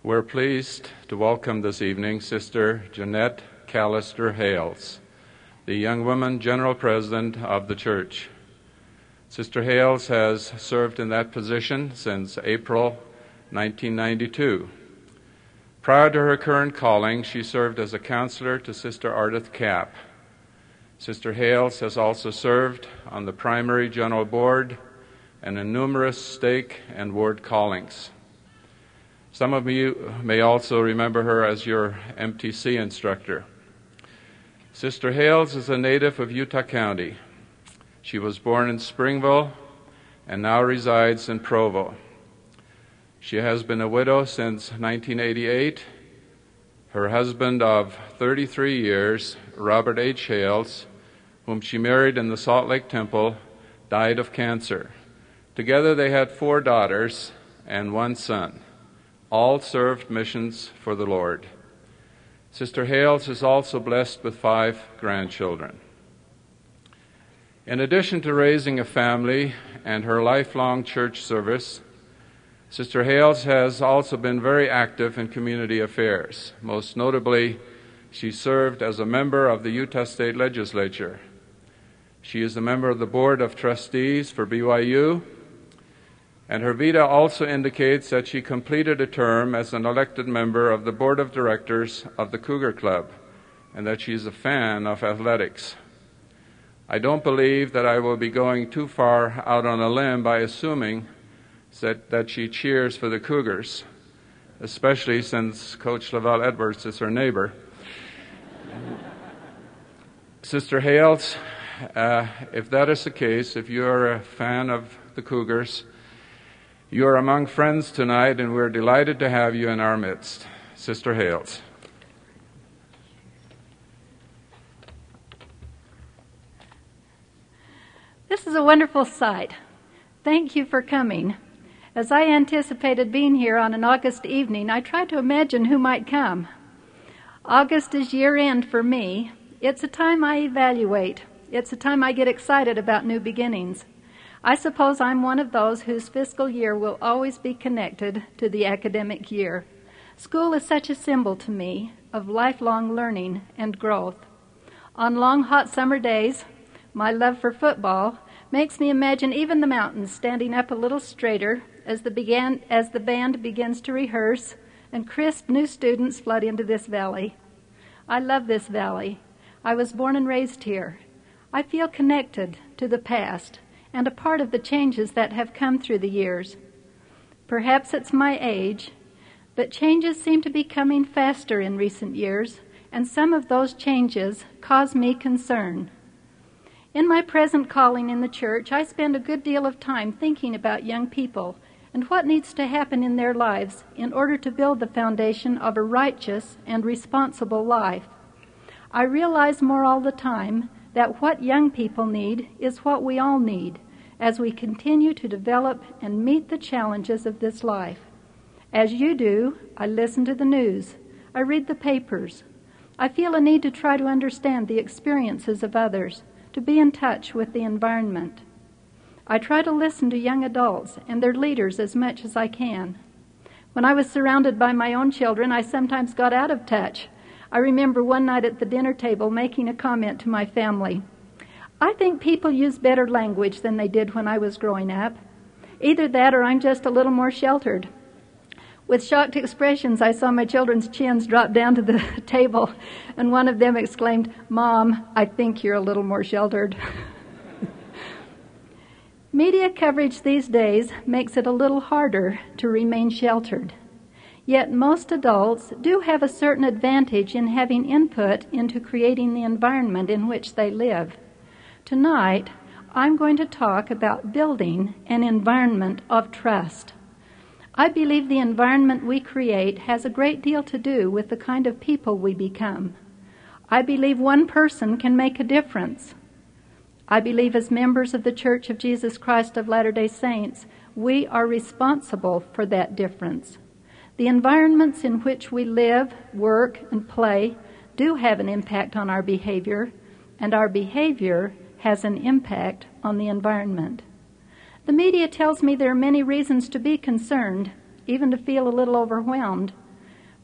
We're pleased to welcome this evening Sister Jeanette Callister Hales, the young woman general president of the church. Sister Hales has served in that position since April 1992. Prior to her current calling, she served as a counselor to Sister Ardith Capp. Sister Hales has also served on the primary general board and in numerous stake and ward callings. Some of you may also remember her as your MTC instructor. Sister Hales is a native of Utah County. She was born in Springville and now resides in Provo. She has been a widow since 1988. Her husband of 33 years, Robert H. Hales, whom she married in the Salt Lake Temple, died of cancer. Together they had 4 daughters and 1 son. All served missions for the Lord. Sister Hales is also blessed with 5 grandchildren. In addition to raising a family and her lifelong church service, Sister Hales has also been very active in community affairs. Most notably, she served as a member of the Utah State Legislature. She is a member of the Board of Trustees for BYU, and her vita also indicates that she completed a term as an elected member of the Board of Directors of the Cougar Club, and that she is a fan of athletics. I don't believe that I will be going too far out on a limb by assuming that she cheers for the Cougars, especially since Coach Lavelle Edwards is her neighbor. Sister Hales, if that is the case, if you're a fan of the Cougars, you're among friends tonight, and we're delighted to have you in our midst. Sister Hales. This is a wonderful sight. Thank you for coming. As I anticipated being here on an August evening, I tried to imagine who might come. August is year-end for me. It's a time I evaluate. It's a time I get excited about new beginnings. I suppose I'm one of those whose fiscal year will always be connected to the academic year. School is such a symbol to me of lifelong learning and growth. On long, hot summer days, my love for football makes me imagine even the mountains standing up a little straighter as the band begins to rehearse and crisp new students flood into this valley. I love this valley. I was born and raised here. I feel connected to the past and a part of the changes that have come through the years. Perhaps it's my age, but changes seem to be coming faster in recent years, and some of those changes cause me concern. In my present calling in the church, I spend a good deal of time thinking about young people and what needs to happen in their lives in order to build the foundation of a righteous and responsible life. I realize more all the time that what young people need is what we all need as we continue to develop and meet the challenges of this life. As you do, I listen to the news. I read the papers. I feel a need to try to understand the experiences of others, to be in touch with the environment. I try to listen to young adults and their leaders as much as I can. When I was surrounded by my own children, I sometimes got out of touch. I remember one night at the dinner table making a comment to my family. I think people use better language than they did when I was growing up. Either that or I'm just a little more sheltered. With shocked expressions, I saw my children's chins drop down to the table, and one of them exclaimed, "Mom, I think you're a little more sheltered." Media coverage these days makes it a little harder to remain sheltered. Yet most adults do have a certain advantage in having input into creating the environment in which they live. Tonight, I'm going to talk about building an environment of trust. I believe the environment we create has a great deal to do with the kind of people we become. I believe one person can make a difference. I believe as members of the Church of Jesus Christ of Latter-day Saints, we are responsible for that difference. The environments in which we live, work, and play do have an impact on our behavior, and our behavior has an impact on the environment. The media tells me there are many reasons to be concerned, even to feel a little overwhelmed.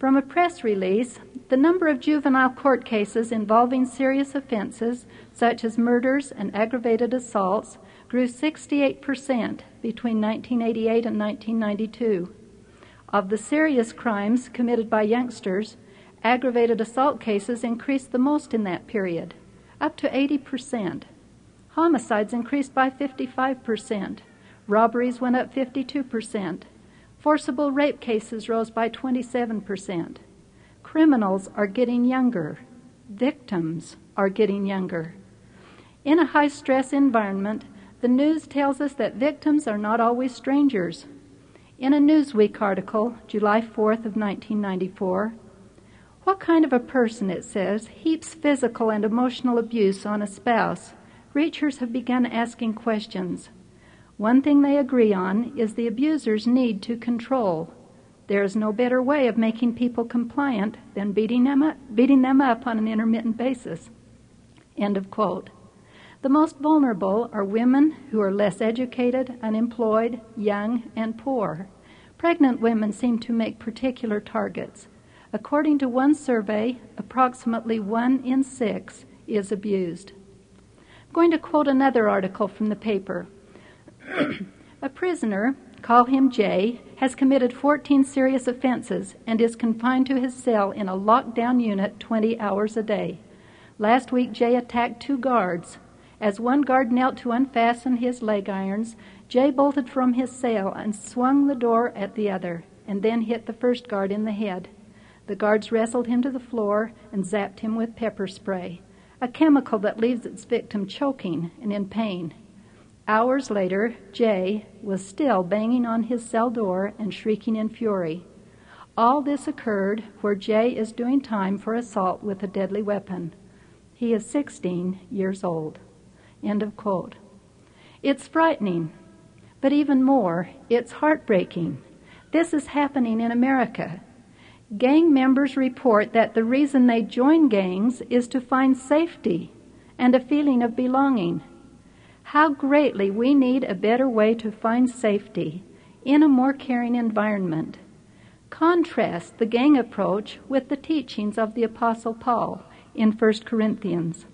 From a press release, the number of juvenile court cases involving serious offenses, such as murders and aggravated assaults, grew 68% between 1988 and 1992. Of the serious crimes committed by youngsters, aggravated assault cases increased the most in that period, up to 80%. Homicides increased by 55%. Robberies went up 52%. Forcible rape cases rose by 27%. Criminals are getting younger. Victims are getting younger. In a high-stress environment, the news tells us that victims are not always strangers. In a Newsweek article, July 4th of 1994, what kind of a person, it says, heaps physical and emotional abuse on a spouse? Researchers have begun asking questions. One thing they agree on is the abusers need to control. There is no better way of making people compliant than beating them up on an intermittent basis. End of quote. The most vulnerable are women who are less educated, unemployed, young, and poor. Pregnant women seem to make particular targets. According to one survey, approximately 1 in 6 is abused. I'm going to quote another article from the paper. A prisoner, call him Jay, has committed 14 serious offenses and is confined to his cell in a lockdown unit 20 hours a day. Last week, Jay attacked 2 guards. As one guard knelt to unfasten his leg irons, Jay bolted from his cell and swung the door at the other, and then hit the first guard in the head. The guards wrestled him to the floor and zapped him with pepper spray, a chemical that leaves its victim choking and in pain. Hours later, Jay was still banging on his cell door and shrieking in fury. All this occurred where Jay is doing time for assault with a deadly weapon. He is 16 years old. End of quote. It's frightening, but even more, it's heartbreaking. This is happening in America. Gang members report that the reason they join gangs is to find safety and a feeling of belonging. How greatly we need a better way to find safety in a more caring environment. Contrast the gang approach with the teachings of the Apostle Paul in 1 Corinthians.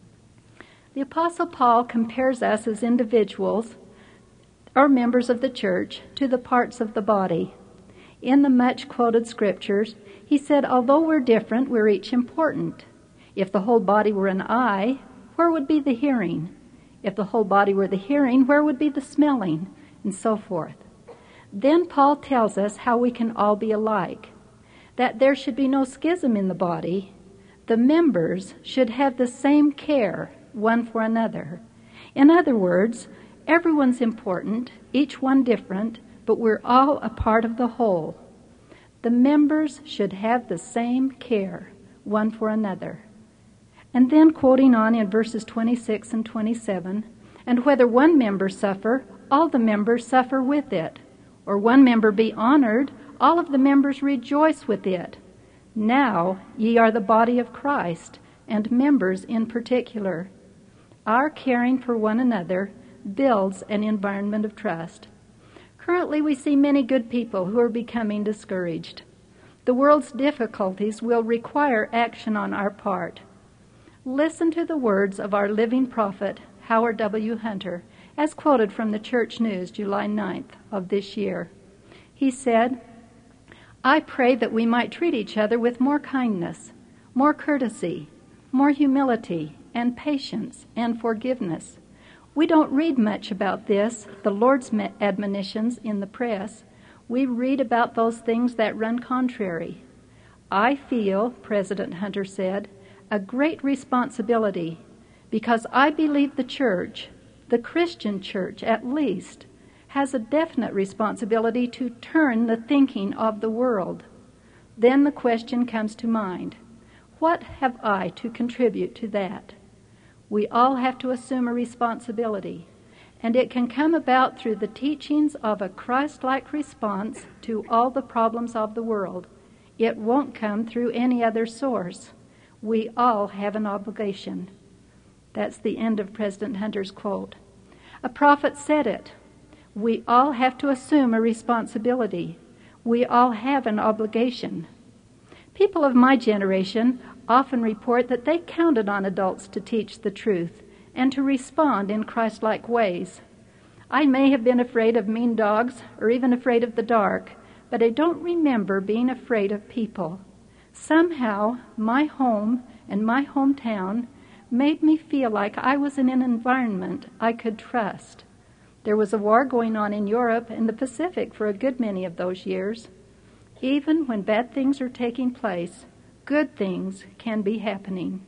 The Apostle Paul compares us as individuals or members of the church to the parts of the body. In the much-quoted scriptures, he said, although we're different, we're each important. If the whole body were an eye, where would be the hearing? If the whole body were the hearing, where would be the smelling? And so forth. Then Paul tells us how we can all be alike, that there should be no schism in the body. The members should have the same care one for another. In other words, everyone's important, each one different, but we're all a part of the whole. The members should have the same care one for another. And then quoting on in verses 26 and 27, and whether one member suffer, all the members suffer with it. Or one member be honored, all of the members rejoice with it. Now ye are the body of Christ, and members in particular. Our caring for one another builds an environment of trust. Currently, we see many good people who are becoming discouraged. The world's difficulties will require action on our part. Listen to the words of our living prophet, Howard W. Hunter, as quoted from the Church News, July 9th of this year. He said, I pray that we might treat each other with more kindness, more courtesy, more humility, and patience, and forgiveness. We don't read much about this, the Lord's admonitions, in the press. We read about those things that run contrary. I feel, President Hunter said, a great responsibility because I believe the church, the Christian church at least, has a definite responsibility to turn the thinking of the world. Then the question comes to mind, what have I to contribute to that? We all have to assume a responsibility, and it can come about through the teachings of a Christ-like response to all the problems of the world. It won't come through any other source. We all have an obligation. That's the end of President Hunter's quote. A prophet said it. We all have to assume a responsibility. We all have an obligation. People of my generation often report that they counted on adults to teach the truth and to respond in Christ-like ways. I may have been afraid of mean dogs or even afraid of the dark, but I don't remember being afraid of people. Somehow, my home and my hometown made me feel like I was in an environment I could trust. There was a war going on in Europe and the Pacific for a good many of those years. Even when bad things are taking place, good things can be happening.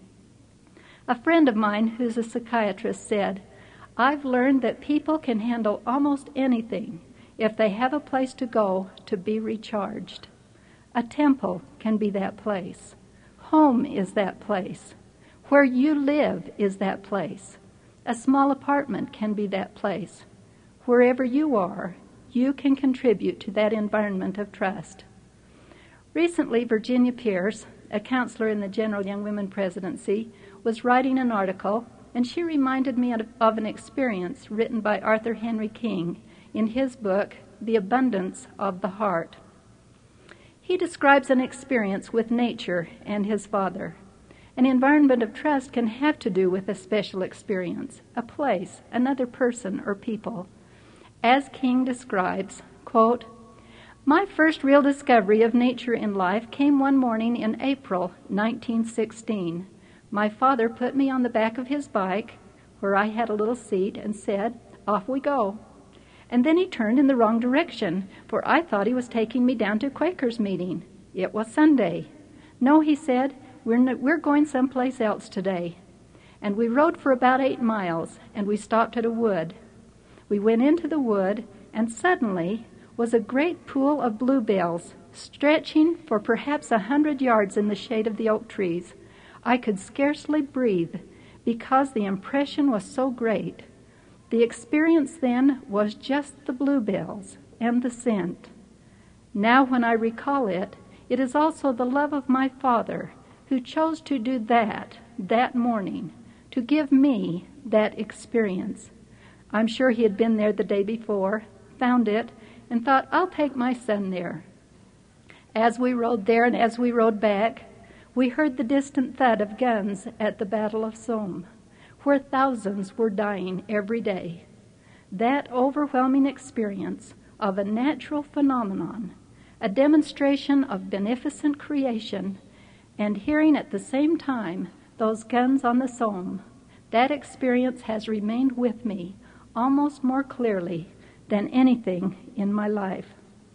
A friend of mine who's a psychiatrist said, "I've learned that people can handle almost anything if they have a place to go to be recharged. A temple can be that place. Home is that place. Where you live is that place. A small apartment can be that place. Wherever you are, you can contribute to that environment of trust." Recently, Virginia Pierce, a counselor in the General Young Women Presidency, was writing an article, and she reminded me of an experience written by Arthur Henry King in his book, The Abundance of the Heart. He describes an experience with nature and his father. An environment of trust can have to do with a special experience, a place, another person or people. As King describes, quote, "My first real discovery of nature in life came one morning in April 1916. My father put me on the back of his bike, where I had a little seat, and said, 'Off we go.' And then he turned in the wrong direction, for I thought he was taking me down to Quakers' meeting. It was Sunday. 'No,' he said, we're going someplace else today.' And we rode for about 8 miles, and we stopped at a wood. We went into the wood, and suddenly was a great pool of bluebells, stretching for perhaps 100 yards in the shade of the oak trees. I could scarcely breathe because the impression was so great. The experience then was just the bluebells and the scent. Now when I recall it, it is also the love of my father who chose to do that morning, to give me that experience. I'm sure he had been there the day before, found it, and thought, I'll take my son there. As we rode there and as we rode back, we heard the distant thud of guns at the Battle of Somme, where thousands were dying every day. That overwhelming experience of a natural phenomenon, a demonstration of beneficent creation, and hearing at the same time those guns on the Somme, that experience has remained with me almost more clearly than anything in my life.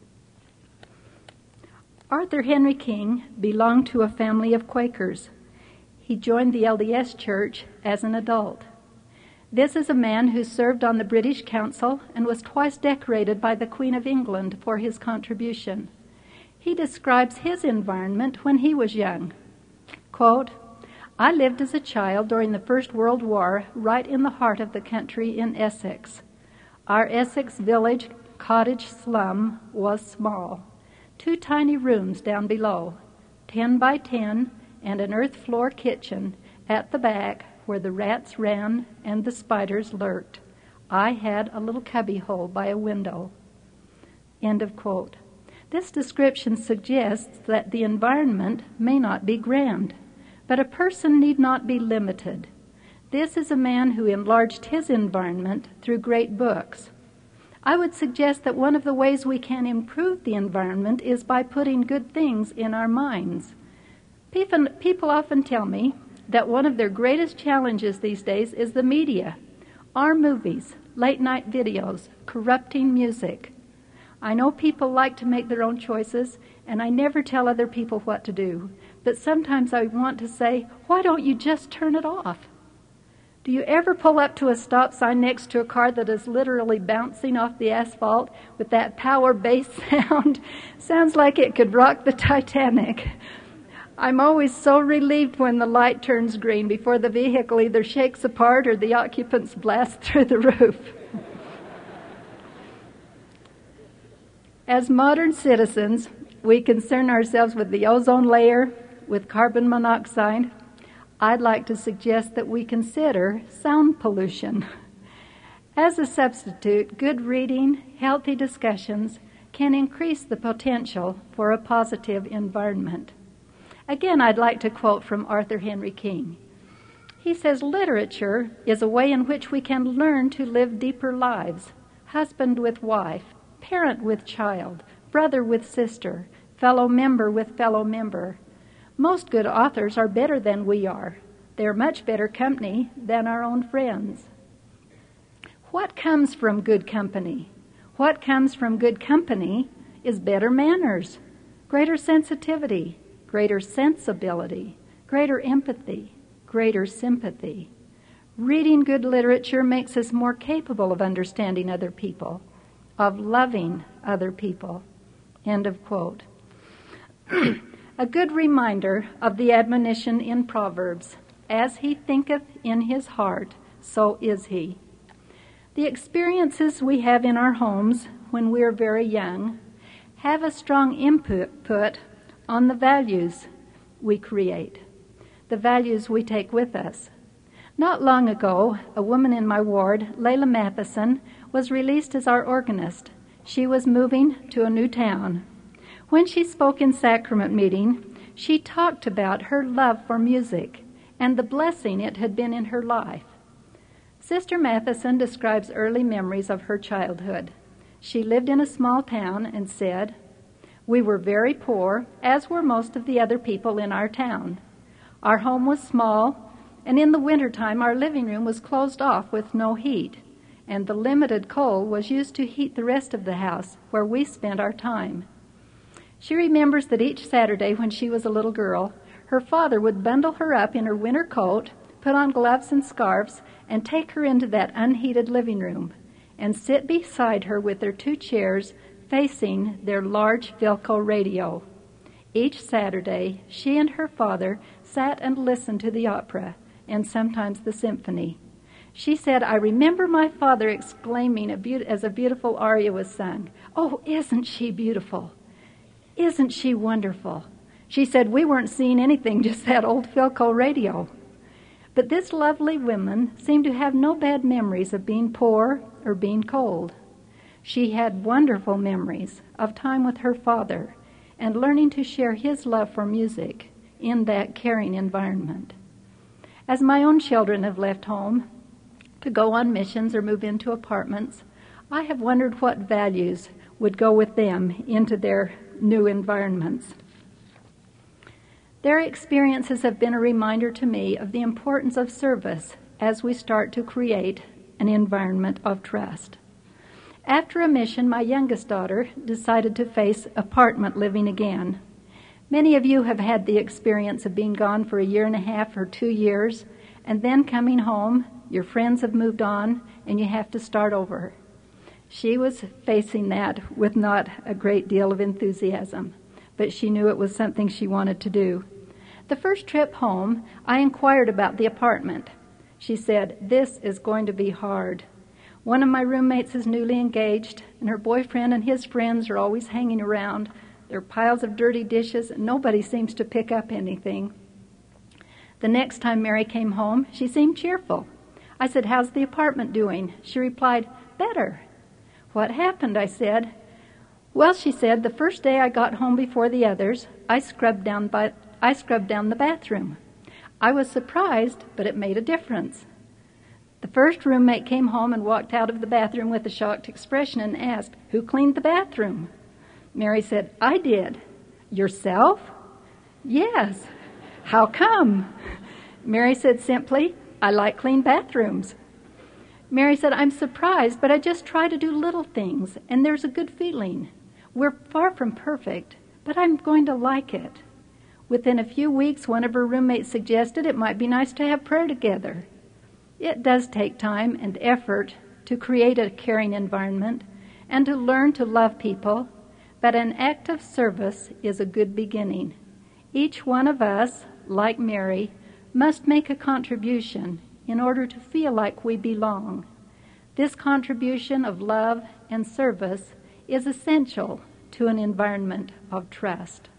Arthur Henry King belonged to a family of Quakers. He joined the LDS Church as an adult. This is a man who served on the British Council and was twice decorated by the Queen of England for his contribution. He describes his environment when he was young. Quote, "I lived as a child during the First World War right in the heart of the country in Essex. Our Essex village cottage slum was small. 2 tiny rooms down below, 10 by 10, and an earth floor kitchen at the back where the rats ran and the spiders lurked. I had a little cubbyhole by a window." End of quote. This description suggests that the environment may not be grand, but a person need not be limited. This is a man who enlarged his environment through great books. I would suggest that one of the ways we can improve the environment is by putting good things in our minds. People often tell me that one of their greatest challenges these days is the media, our movies, late-night videos, corrupting music. I know people like to make their own choices, and I never tell other people what to do. But sometimes I want to say, why don't you just turn it off? Do you ever pull up to a stop sign next to a car that is literally bouncing off the asphalt with that power bass sound? Sounds like it could rock the Titanic. I'm always so relieved when the light turns green before the vehicle either shakes apart or the occupants blast through the roof. As modern citizens, we concern ourselves with the ozone layer, with carbon monoxide. I'd like to suggest that we consider sound pollution. As a substitute, good reading, healthy discussions can increase the potential for a positive environment. Again, I'd like to quote from Arthur Henry King. He says, literature is a way in which we can learn to live deeper lives, husband with wife, parent with child, brother with sister, fellow member with fellow member. Most good authors are better than we are. They're much better company than our own friends. What comes from good company? What comes from good company is better manners, greater sensitivity, greater sensibility, greater empathy, greater sympathy. Reading good literature makes us more capable of understanding other people, of loving other people. End of quote. A good reminder of the admonition in Proverbs, as he thinketh in his heart, so is he. The experiences we have in our homes when we are very young have a strong input on the values we create, the values we take with us. Not long ago, a woman in my ward, Layla Matheson, was released as our organist. She was moving to a new town. When she spoke in sacrament meeting, she talked about her love for music and the blessing it had been in her life. Sister Matheson describes early memories of her childhood. She lived in a small town and said, "We were very poor, as were most of the other people in our town. Our home was small, and in the wintertime our living room was closed off with no heat, and the limited coal was used to heat the rest of the house where we spent our time." She remembers that each Saturday when she was a little girl, her father would bundle her up in her winter coat, put on gloves and scarves, and take her into that unheated living room and sit beside her with their two chairs facing their large Philco radio. Each Saturday, she and her father sat and listened to the opera and sometimes the symphony. She said, "I remember my father exclaiming as a beautiful aria was sung, 'Oh, isn't she beautiful? Isn't she wonderful?' She said, 'We weren't seeing anything, just that old Philco radio.'" But this lovely woman seemed to have no bad memories of being poor or being cold. She had wonderful memories of time with her father and learning to share his love for music in that caring environment. As my own children have left home to go on missions or move into apartments, I have wondered what values would go with them into their new environments. Their experiences have been a reminder to me of the importance of service as we start to create an environment of trust. After a mission, my youngest daughter decided to face apartment living again. Many of you have had the experience of being gone for a year and a half or 2 years, and then coming home, your friends have moved on, and you have to start over. She was facing that with not a great deal of enthusiasm, but she knew it was something she wanted to do. The first trip home, I inquired about the apartment. She said, "This is going to be hard. One of my roommates is newly engaged, and her boyfriend and his friends are always hanging around. There are piles of dirty dishes, and nobody seems to pick up anything." The next time Mary came home, she seemed cheerful. I said, "How's the apartment doing?" She replied, "Better." "What happened?" I said. "Well," she said, "the first day I got home before the others, I scrubbed down the bathroom. I was surprised, but it made a difference." The first roommate came home and walked out of the bathroom with a shocked expression and asked, "Who cleaned the bathroom?" Mary said, "I did." "Yourself?" "Yes." "How come?" Mary said simply, "I like clean bathrooms." Mary said, "I'm surprised, but I just try to do little things, and there's a good feeling. We're far from perfect, but I'm going to like it." Within a few weeks, one of her roommates suggested it might be nice to have prayer together. It does take time and effort to create a caring environment and to learn to love people, but an act of service is a good beginning. Each one of us, like Mary, must make a contribution in order to feel like we belong. This contribution of love and service is essential to an environment of trust.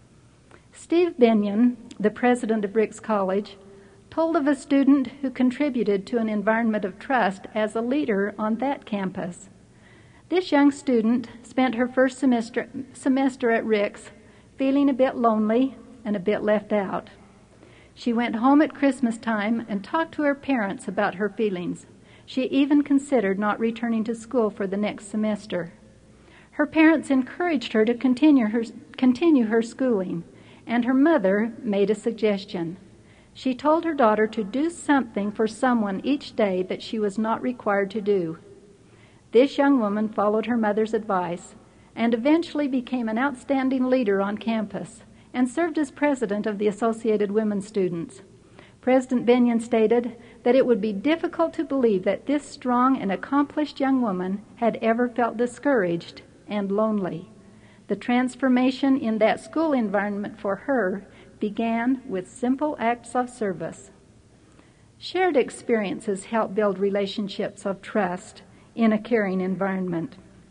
Steve Binion, the president of Ricks College, told of a student who contributed to an environment of trust as a leader on that campus. This young student spent her first semester at Ricks feeling a bit lonely and a bit left out. She went home at Christmas time and talked to her parents about her feelings. She even considered not returning to school for the next semester. Her parents encouraged her to continue her schooling, and her mother made a suggestion. She told her daughter to do something for someone each day that she was not required to do. This young woman followed her mother's advice and eventually became an outstanding leader on campus and served as president of the Associated Women Students. President Bennion stated that it would be difficult to believe that this strong and accomplished young woman had ever felt discouraged and lonely. The transformation in that school environment for her began with simple acts of service. Shared experiences help build relationships of trust in a caring environment.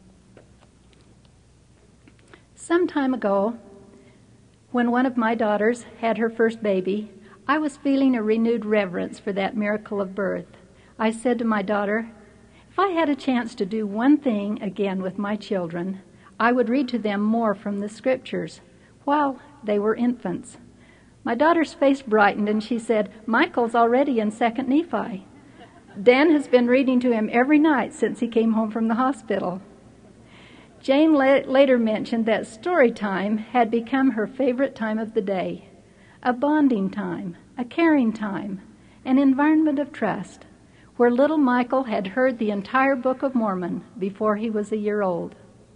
Some time ago, when one of my daughters had her first baby, I was feeling a renewed reverence for that miracle of birth. I said to my daughter, if I had a chance to do one thing again with my children, I would read to them more from the scriptures while they were infants. My daughter's face brightened and she said, Michael's already in 2nd Nephi. Dan has been reading to him every night since he came home from the hospital. Jane later mentioned that story time had become her favorite time of the day, a bonding time, a caring time, an environment of trust, where little Michael had heard the entire Book of Mormon before he was a year old.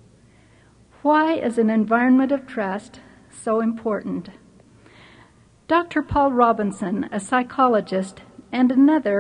Why is an environment of trust so important? Dr. Paul Robinson, a psychologist and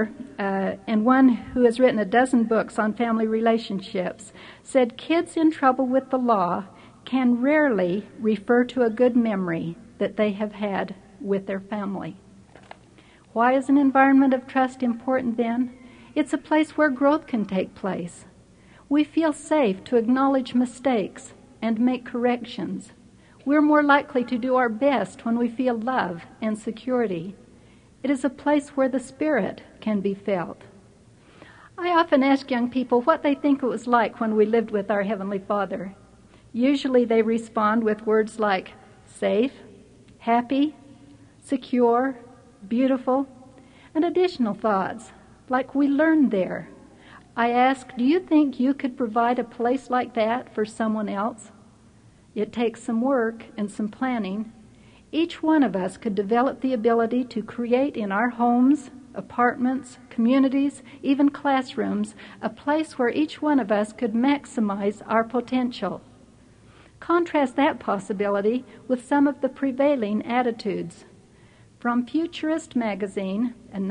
one who has written a dozen books on family relationships, said kids in trouble with the law can rarely refer to a good memory that they have had with their family. Why is an environment of trust important then? It's a place where growth can take place. We feel safe to acknowledge mistakes and make corrections. We're more likely to do our best when we feel love and security. It is a place where the Spirit can be felt. I often ask young people what they think it was like when we lived with our Heavenly Father. Usually they respond with words like safe, happy, secure, beautiful, and additional thoughts like we learned there. I ask, do you think you could provide a place like that for someone else? It takes some work and some planning. Each one of us could develop the ability to create in our homes, apartments, communities, even classrooms, a place where each one of us could maximize our potential. Contrast that possibility with some of the prevailing attitudes. From Futurist magazine, a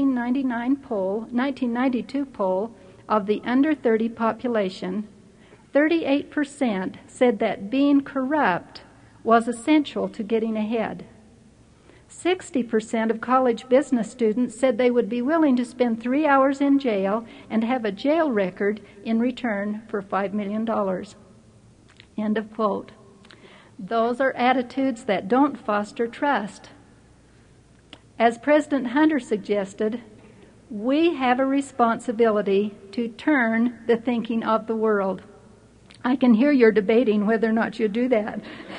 1992 poll of the under 30 population, 38% said that being corrupt was essential to getting ahead. 60% of college business students said they would be willing to spend 3 hours in jail and have a jail record in return for $5 million. End of quote. Those are attitudes that don't foster trust. As President Hunter suggested, we have a responsibility to turn the thinking of the world. I can hear you're debating whether or not you do that.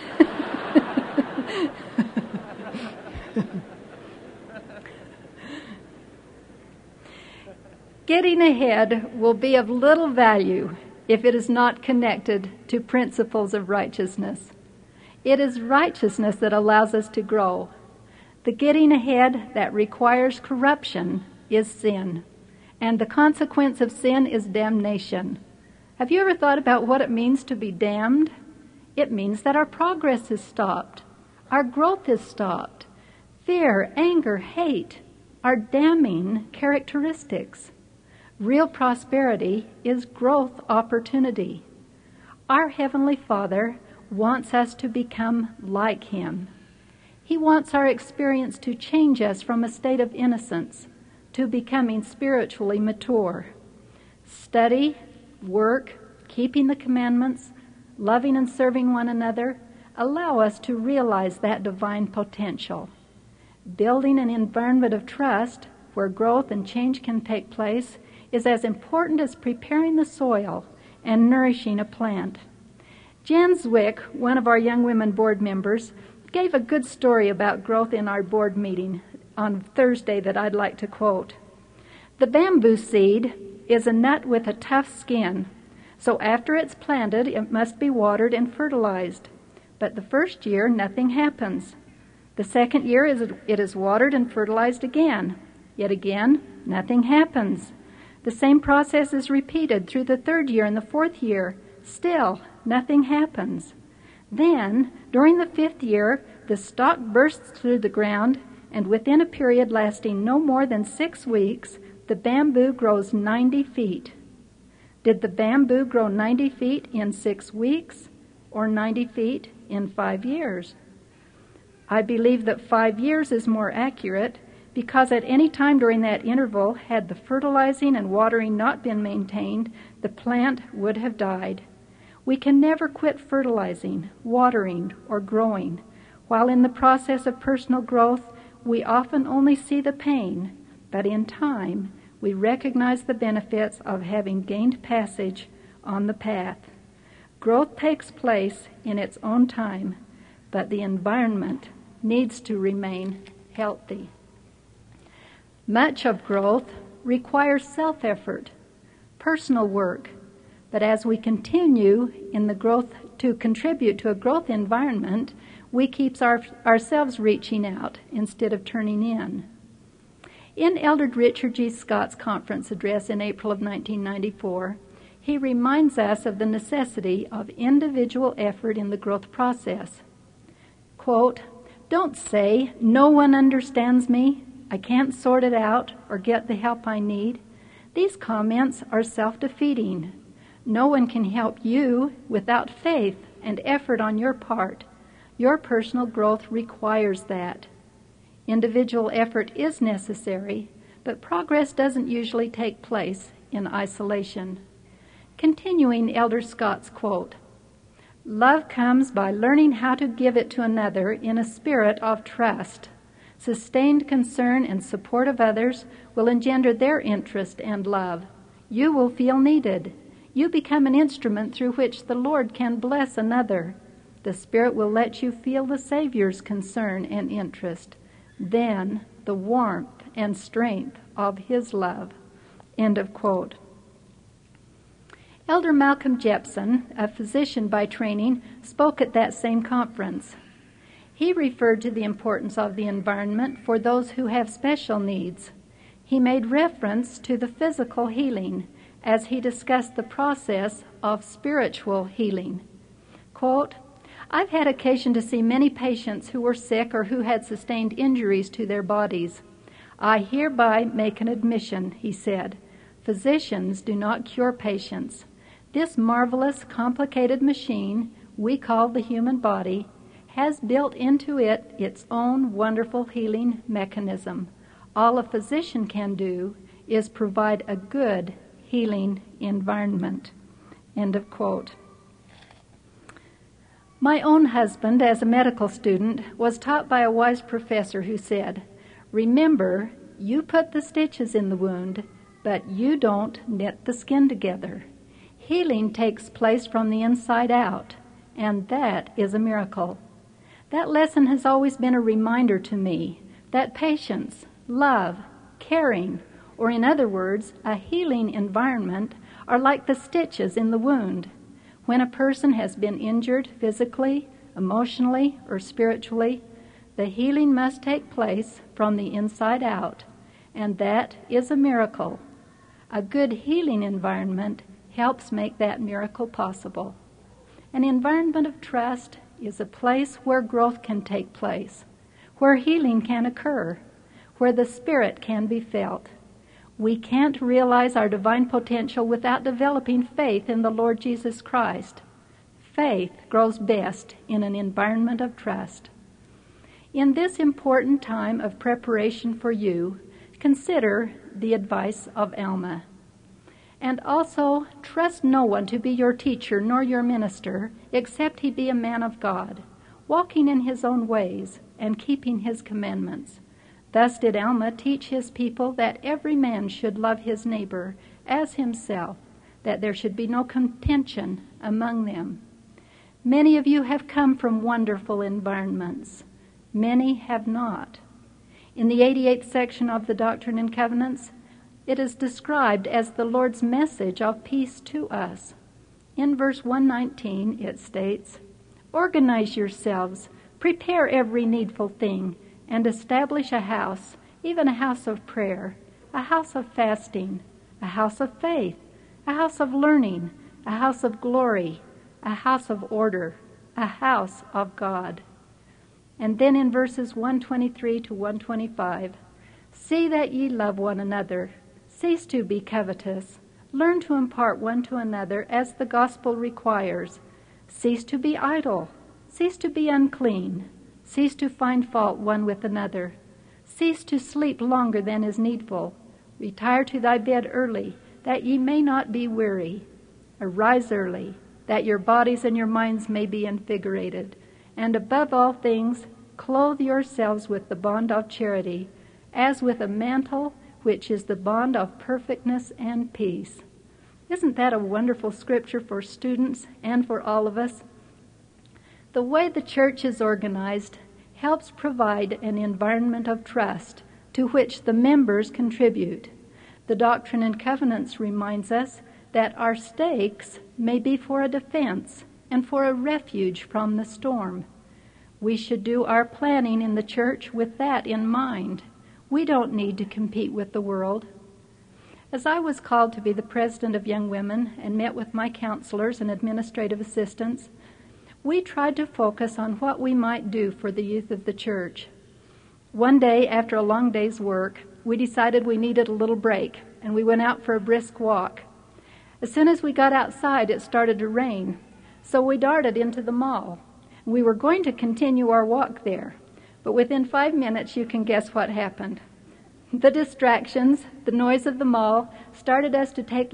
Getting ahead will be of little value if it is not connected to principles of righteousness. It is righteousness that allows us to grow. The getting ahead that requires corruption is sin, and the consequence of sin is damnation. Have you ever thought about what it means to be damned? It means that our progress is stopped. Our growth is stopped. Fear, anger, hate are damning characteristics. Real prosperity is growth opportunity. Our Heavenly Father wants us to become like Him. He wants our experience to change us from a state of innocence to becoming spiritually mature. Study, work, keeping the commandments, loving and serving one another allow us to realize that divine potential. Building an environment of trust where growth and change can take place is as important as preparing the soil and nourishing a plant. Jan Zwick, one of our Young Women board members, gave a good story about growth in our board meeting on Thursday that I'd like to quote. The bamboo seed is a nut with a tough skin, so after it's planted, it must be watered and fertilized. But the first year, nothing happens. The second year, it is watered and fertilized again. Yet again, nothing happens. The same process is repeated through the third year and the fourth year. Still, nothing happens. Then, during the fifth year, the stalk bursts through the ground, and within a period lasting no more than 6 weeks, the bamboo grows 90 feet. Did the bamboo grow 90 feet in 6 weeks or 90 feet in 5 years? I believe that 5 years is more accurate because at any time during that interval, had the fertilizing and watering not been maintained, the plant would have died. We can never quit fertilizing, watering, or growing. While in the process of personal growth, we often only see the pain, but in time, we recognize the benefits of having gained passage on the path. Growth takes place in its own time, but the environment needs to remain healthy. Much of growth requires self-effort, personal work, but as we continue in the growth to contribute to a growth environment, we keep ourselves reaching out instead of turning in. In Elder Richard G. Scott's conference address in April of 1994, he reminds us of the necessity of individual effort in the growth process. Quote, "Don't say, 'No one understands me, I can't sort it out or get the help I need.' These comments are self-defeating. No one can help you without faith and effort on your part. Your personal growth requires that. Individual effort is necessary, but progress doesn't usually take place in isolation." Continuing Elder Scott's quote, "Love comes by learning how to give it to another in a spirit of trust. Sustained concern and support of others will engender their interest and love. You will feel needed. You become an instrument through which the Lord can bless another. The Spirit will let you feel the Savior's concern and interest. Then the warmth and strength of His love." End of quote. Elder Malcolm Jepson, a physician by training, spoke at that same conference. He referred to the importance of the environment for those who have special needs. He made reference to the physical healing as he discussed the process of spiritual healing. Quote, "I've had occasion to see many patients who were sick or who had sustained injuries to their bodies. I hereby make an admission," he said. "Physicians do not cure patients. This marvelous, complicated machine we call the human body has built into it its own wonderful healing mechanism. All a physician can do is provide a good healing environment." End of quote. My own husband, as a medical student, was taught by a wise professor who said, "Remember, you put the stitches in the wound, but you don't knit the skin together. Healing takes place from the inside out, and that is a miracle." That lesson has always been a reminder to me that patience, love, caring, or in other words, a healing environment, are like the stitches in the wound. When a person has been injured physically, emotionally, or spiritually, the healing must take place from the inside out, and that is a miracle. A good healing environment helps make that miracle possible. An environment of trust is a place where growth can take place, where healing can occur, where the Spirit can be felt. We can't realize our divine potential without developing faith in the Lord Jesus Christ. Faith grows best in an environment of trust. In this important time of preparation for you, consider the advice of Alma. And also, trust no one to be your teacher nor your minister, except he be a man of God, walking in his own ways and keeping his commandments. Thus did Alma teach his people that every man should love his neighbor as himself, that there should be no contention among them. Many of you have come from wonderful environments. Many have not. In the 88th section of the Doctrine and Covenants, it is described as the Lord's message of peace to us. In verse 119, it states, "Organize yourselves, prepare every needful thing, and establish a house, even a house of prayer, a house of fasting, a house of faith, a house of learning, a house of glory, a house of order, a house of God." And then in verses 123 to 125, "See that ye love one another. Cease to be covetous. Learn to impart one to another as the gospel requires. Cease to be idle. Cease to be unclean. Cease to find fault one with another. Cease to sleep longer than is needful. Retire to thy bed early, that ye may not be weary. Arise early, that your bodies and your minds may be invigorated. And above all things, clothe yourselves with the bond of charity, as with a mantle, which is the bond of perfectness and peace." Isn't that a wonderful scripture for students and for all of us? The way the church is organized helps provide an environment of trust to which the members contribute. The Doctrine and Covenants reminds us that our stakes may be for a defense and for a refuge from the storm. We should do our planning in the church with that in mind. We don't need to compete with the world. As I was called to be the president of Young Women and met with my counselors and administrative assistants, we tried to focus on what we might do for the youth of the church. One day, after a long day's work, we decided we needed a little break, and we went out for a brisk walk. As soon as we got outside, it started to rain, so we darted into the mall. We were going to continue our walk there, but within 5 minutes, you can guess what happened. The distractions, the noise of the mall, caused us to take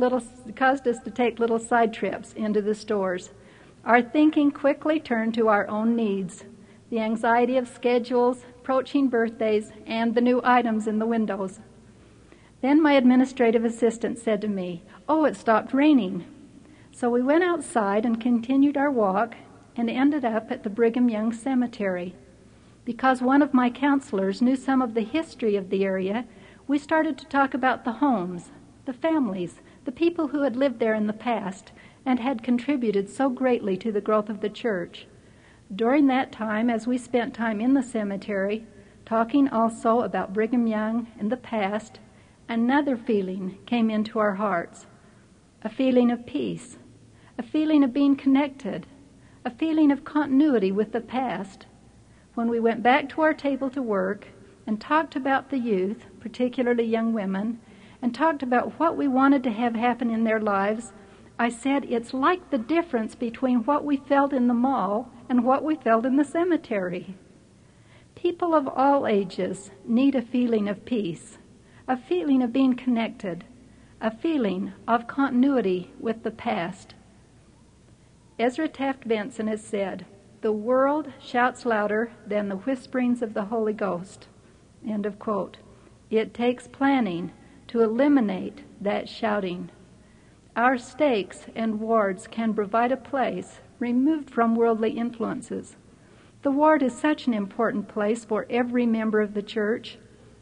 little side trips into the stores. Our thinking quickly turned to our own needs, the anxiety of schedules, approaching birthdays, and the new items in the windows. Then my administrative assistant said to me, "Oh, it stopped raining." So we went outside and continued our walk and ended up at the Brigham Young Cemetery. Because one of my counselors knew some of the history of the area, we started to talk about the homes, the families, the people who had lived there in the past and had contributed so greatly to the growth of the church. During that time, as we spent time in the cemetery, talking also about Brigham Young and the past, another feeling came into our hearts, a feeling of peace, a feeling of being connected, a feeling of continuity with the past. When we went back to our table to work and talked about the youth, particularly young women, and talked about what we wanted to have happen in their lives, I said it's like the difference between what we felt in the mall and what we felt in the cemetery. People of all ages need a feeling of peace, a feeling of being connected, a feeling of continuity with the past. Ezra Taft Benson has said, "The world shouts louder than the whisperings of the Holy Ghost." End of quote. It takes planning to eliminate that shouting. Our stakes and wards can provide a place removed from worldly influences. The ward is such an important place for every member of the church.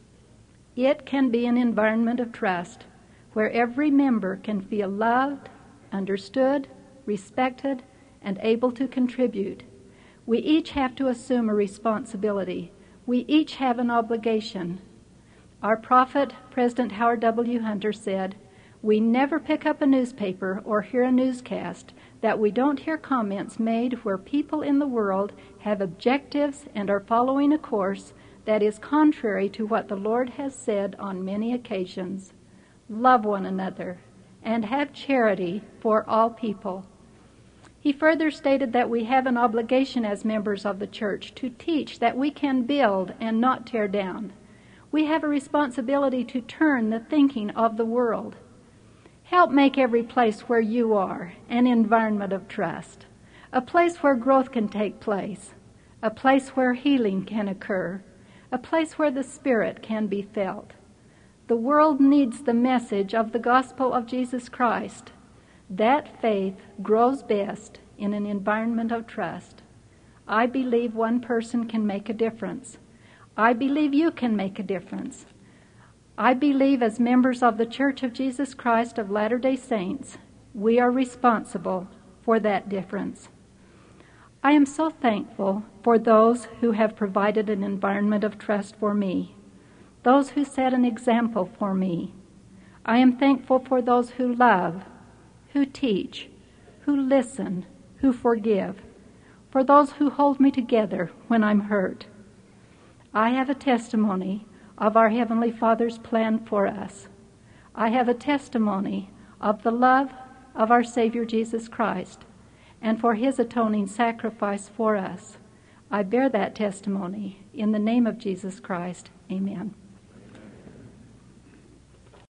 It can be an environment of trust where every member can feel loved, understood, respected, and able to contribute. We each have to assume a responsibility. We each have an obligation. Our prophet, President Howard W. Hunter, said, "We never pick up a newspaper or hear a newscast that we don't hear comments made where people in the world have objectives and are following a course that is contrary to what the Lord has said on many occasions. Love one another and have charity for all people." He further stated that we have an obligation as members of the church to teach that we can build and not tear down. We have a responsibility to turn the thinking of the world. Help make every place where you are an environment of trust, a place where growth can take place, a place where healing can occur, a place where the Spirit can be felt. The world needs the message of the gospel of Jesus Christ. That faith grows best in an environment of trust. I believe one person can make a difference. I believe you can make a difference. I believe as members of the Church of Jesus Christ of Latter-day Saints, we are responsible for that difference. I am so thankful for those who have provided an environment of trust for me, those who set an example for me. I am thankful for those who love, who teach, who listen, who forgive, for those who hold me together when I'm hurt. I have a testimony of our Heavenly Father's plan for us. I have a testimony of the love of our Savior Jesus Christ and for His atoning sacrifice for us. I bear that testimony in the name of Jesus Christ. Amen.